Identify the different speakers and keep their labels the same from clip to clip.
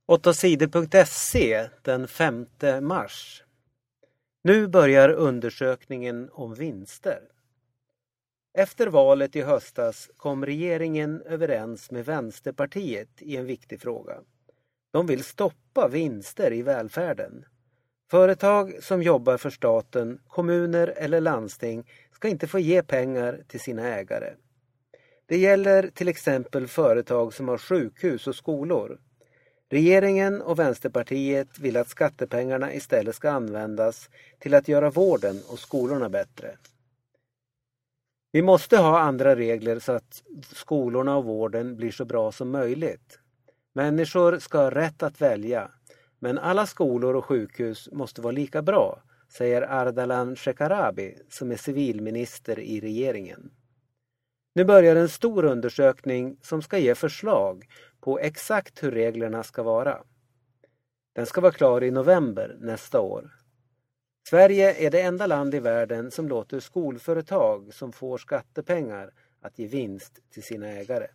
Speaker 1: 8sidor.se den 5 mars. Nu börjar undersökningen om vinster. Efter valet i höstas kom regeringen överens med Vänsterpartiet i en viktig fråga. De vill stoppa vinster i välfärden. Företag som jobbar för staten, kommuner eller landsting ska inte få ge pengar till sina ägare. Det gäller till exempel företag som har sjukhus och skolor. Regeringen och Vänsterpartiet vill att skattepengarna istället ska användas till att göra vården och skolorna bättre. Vi måste ha andra regler så att skolorna och vården blir så bra som möjligt. Människor ska ha rätt att välja, men alla skolor och sjukhus måste vara lika bra, säger Ardalan Shekarabi som är civilminister i regeringen. Nu börjar en stor undersökning som ska ge förslag på exakt hur reglerna ska vara. Den ska vara klar i november nästa år. Sverige är det enda land i världen som låter skolföretag som får skattepengar att ge vinst till sina ägare.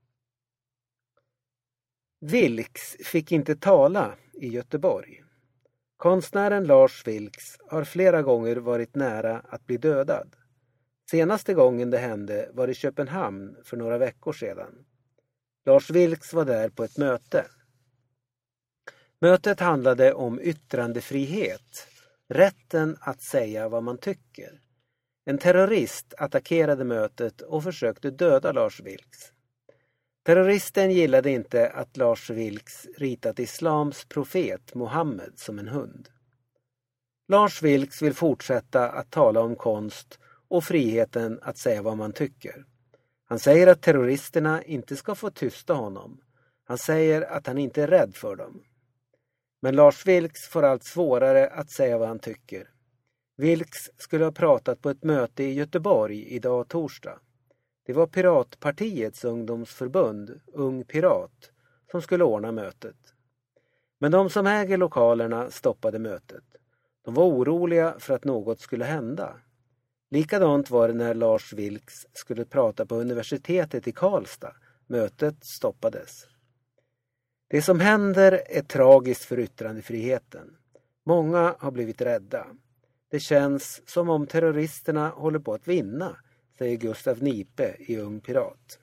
Speaker 1: Vilks fick inte tala i Göteborg. Konstnären Lars Vilks har flera gånger varit nära att bli dödad. Senaste gången det hände var i Köpenhamn för några veckor sedan. Lars Vilks var där på ett möte. Mötet handlade om yttrandefrihet, rätten att säga vad man tycker. En terrorist attackerade mötet och försökte döda Lars Vilks. Terroristen gillade inte att Lars Vilks ritat islams profet Mohammed som en hund. Lars Vilks vill fortsätta att tala om konst och friheten att säga vad man tycker. Han säger att terroristerna inte ska få tysta honom. Han säger att han inte är rädd för dem. Men Lars Vilks får allt svårare att säga vad han tycker. Vilks skulle ha pratat på ett möte i Göteborg idag torsdag. Det var Piratpartiets ungdomsförbund, Ung Pirat, som skulle ordna mötet. Men de som äger lokalerna stoppade mötet. De var oroliga för att något skulle hända. Likadant var det när Lars Vilks skulle prata på universitetet i Karlstad. Mötet stoppades. Det som händer är tragiskt för yttrandefriheten. Många har blivit rädda. Det känns som om terroristerna håller på att vinna, säger Gustav Nipe i Ung Pirat.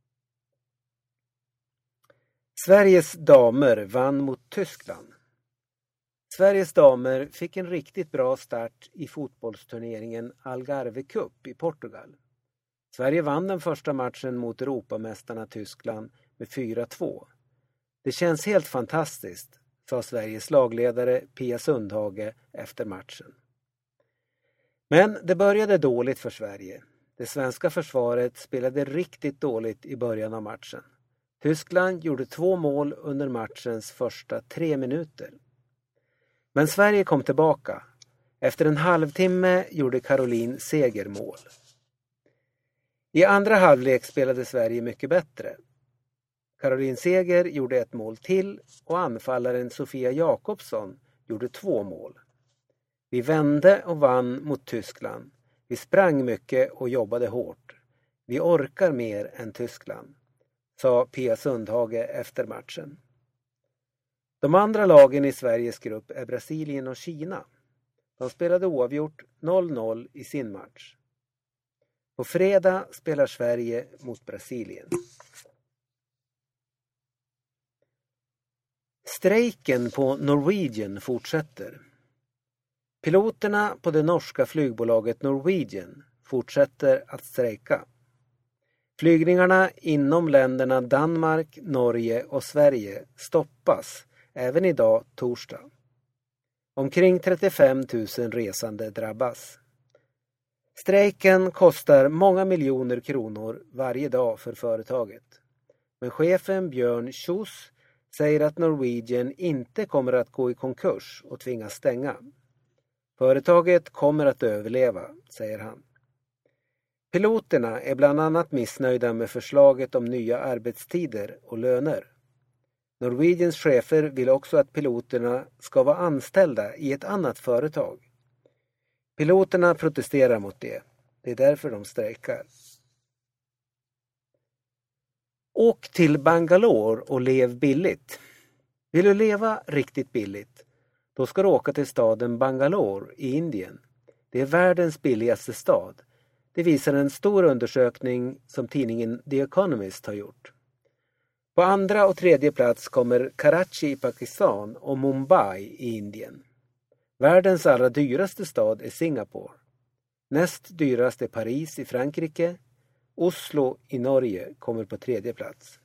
Speaker 1: Sveriges damer vann mot Tyskland. Sveriges damer fick en riktigt bra start i fotbollsturneringen Algarve Cup i Portugal. Sverige vann den första matchen mot Europamästarna Tyskland med 4-2. Det känns helt fantastiskt, sa Sveriges lagledare Pia Sundhage efter matchen. Men det började dåligt för Sverige. Det svenska försvaret spelade riktigt dåligt i början av matchen. Tyskland gjorde 2 mål under matchens första 3 minuter. Men Sverige kom tillbaka. Efter en halvtimme gjorde Caroline Seger mål. I andra halvlek spelade Sverige mycket bättre. Caroline Seger gjorde 1 mål till och anfallaren Sofia Jakobsson gjorde 2 mål. Vi vände och vann mot Tyskland. Vi sprang mycket och jobbade hårt. Vi orkar mer än Tyskland, sa Pia Sundhage efter matchen. De andra lagen i Sveriges grupp är Brasilien och Kina. De spelade oavgjort 0-0 i sin match. På fredag spelar Sverige mot Brasilien. Strejken på Norwegian fortsätter. Piloterna på det norska flygbolaget Norwegian fortsätter att strejka. Flygningarna inom länderna Danmark, Norge och Sverige stoppas även idag torsdag. Omkring 35 000 resande drabbas. Strejken kostar många miljoner kronor varje dag för företaget. Men chefen Björn Kjos säger att Norwegian inte kommer att gå i konkurs och tvingas stänga. Företaget kommer att överleva, säger han. Piloterna är bland annat missnöjda med förslaget om nya arbetstider och löner. Norwegians chefer vill också att piloterna ska vara anställda i ett annat företag. Piloterna protesterar mot det. Det är därför de strejkar. Åk till Bangalore och lev billigt. Vill du leva riktigt billigt? Då ska du åka till staden Bangalore i Indien. Det är världens billigaste stad. Det visar en stor undersökning som tidningen The Economist har gjort. På andra och tredje plats kommer Karachi i Pakistan och Mumbai i Indien. Världens allra dyraste stad är Singapore. Näst dyrast är Paris i Frankrike. Oslo i Norge kommer på tredje plats.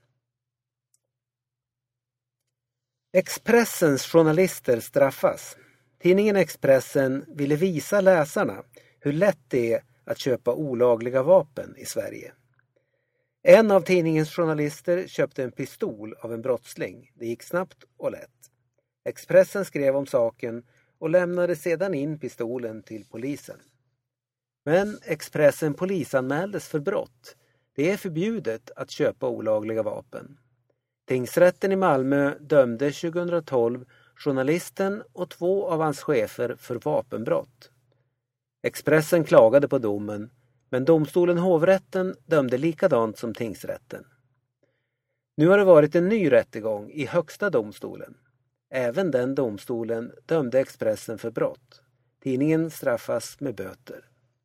Speaker 1: Expressens journalister straffas. Tidningen Expressen ville visa läsarna hur lätt det är att köpa olagliga vapen i Sverige. En av tidningens journalister köpte en pistol av en brottsling. Det gick snabbt och lätt. Expressen skrev om saken och lämnade sedan in pistolen till polisen. Men Expressen polisanmäldes för brott. Det är förbjudet att köpa olagliga vapen. Tingsrätten i Malmö dömde 2012 journalisten och 2 av hans chefer för vapenbrott. Expressen klagade på domen, men domstolen hovrätten dömde likadant som tingsrätten. Nu har det varit en ny rättegång i högsta domstolen. Även den domstolen dömde Expressen för brott. Tidningen straffas med böter.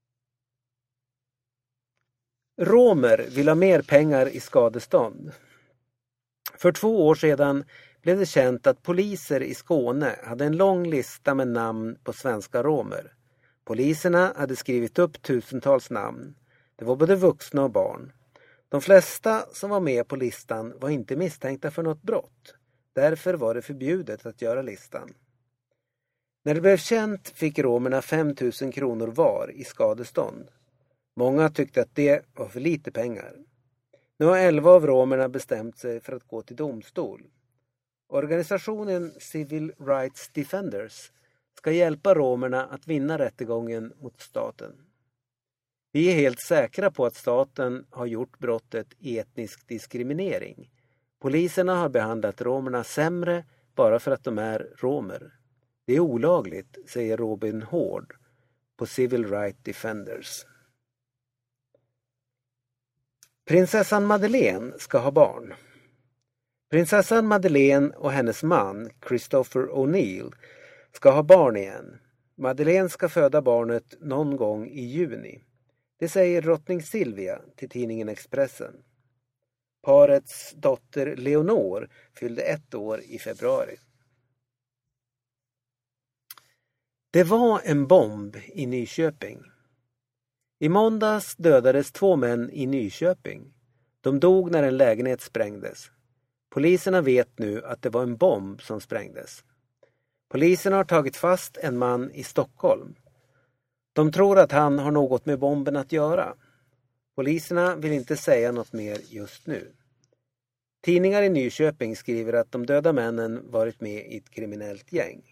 Speaker 1: Romer vill ha mer pengar i skadestånd. För 2 år sedan blev det känt att poliser i Skåne hade en lång lista med namn på svenska romer. Poliserna hade skrivit upp tusentals namn. Det var både vuxna och barn. De flesta som var med på listan var inte misstänkta för något brott. Därför var det förbjudet att göra listan. När det blev känt fick romerna 5 000 kronor var i skadestånd. Många tyckte att det var för lite pengar. Nu har 11 av romerna bestämt sig för att gå till domstol. Organisationen Civil Rights Defenders ska hjälpa romerna att vinna rättegången mot staten. Vi är helt säkra på att staten har gjort brottet etnisk diskriminering. Poliserna har behandlat romerna sämre bara för att de är romer. Det är olagligt, säger Robin Hård på Civil Rights Defenders. Prinsessan Madeleine ska ha barn. Prinsessan Madeleine och hennes man, Christopher O'Neill, ska ha barn igen. Madeleine ska föda barnet någon gång i juni. Det säger drottning Silvia till tidningen Expressen. Parets dotter Leonor fyllde 1 år i februari. Det var en bomb i Nyköping. I måndags dödades 2 män i Nyköping. De dog när en lägenhet sprängdes. Poliserna vet nu att det var en bomb som sprängdes. Poliserna har tagit fast en man i Stockholm. De tror att han har något med bomben att göra. Poliserna vill inte säga något mer just nu. Tidningar i Nyköping skriver att de döda männen varit med i ett kriminellt gäng.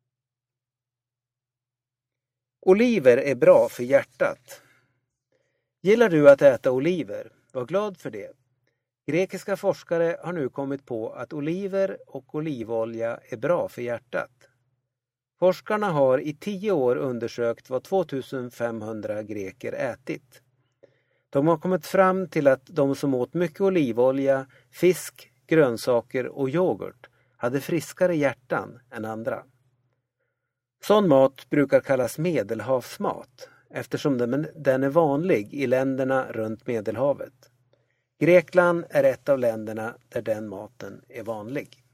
Speaker 1: Oliver är bra för hjärtat. Gillar du att äta oliver? Var glad för det. Grekiska forskare har nu kommit på att oliver och olivolja är bra för hjärtat. Forskarna har i 10 år undersökt vad 2500 greker ätit. De har kommit fram till att de som åt mycket olivolja, fisk, grönsaker och yoghurt hade friskare hjärtan än andra. Sån mat brukar kallas medelhavsmat eftersom den är vanlig i länderna runt Medelhavet. Grekland är ett av länderna där den maten är vanlig.